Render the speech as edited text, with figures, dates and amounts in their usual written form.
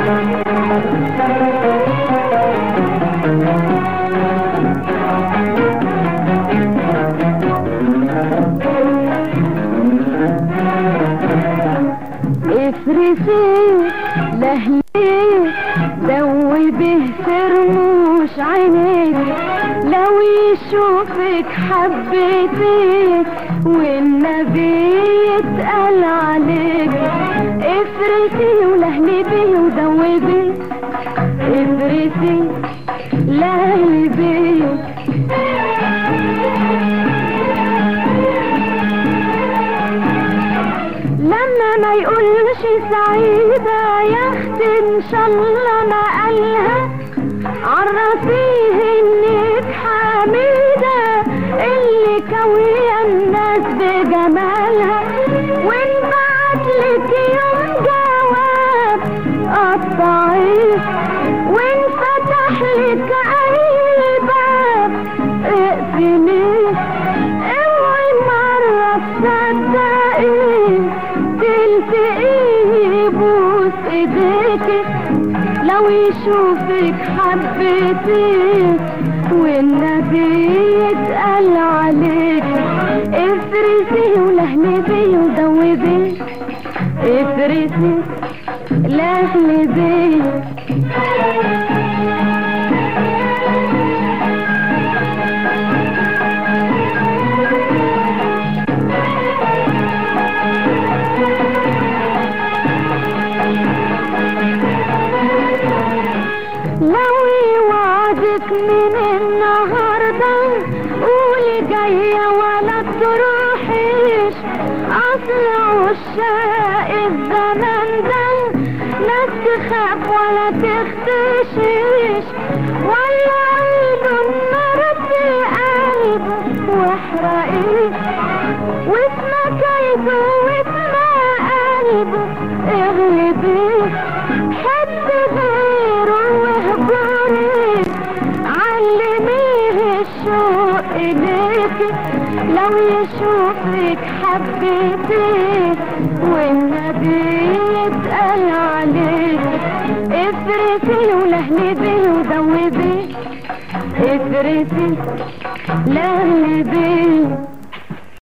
افرسي لهلي دوبه ترموش عينيك، لو يشوفك حبيتك والنبي يتقال عليك. افرسي ولهلي بيه ودوبي، افرسي لهلي بيه. لما ما يقولش سعيدة يا اختي ان شاء الله ما قالها، عرفيه انك حميدة اللي كوية الناس بجمالها. وان بعتلك يوم جواب قطعيه، وان فتحلك اي باب اقفليه. اوعي مرة تصدقيه تلتقيه يبوس ايديكي، لو يشوفك حبيتيه والنبي يتقال عليك. افرسي ولهلي بيه ودوبيه، افرسي لهلي بيه. لو يوعدك من النهارده قولي جايه ولا تروحيش، اصل عشاق الزمان ده لا تخاف ولا تختشيش، ولا قلبه النار في قلبه واحرقيه، وفي مكايده وفي قلبه اغلبيه. حب غيره واهجريه، علميه الشوق اليكي، لو يشوفك حبيتيه والنبي يتقال عليك. افرسي ولهلي بيه ودوبيه، افرسي لهلي بيه.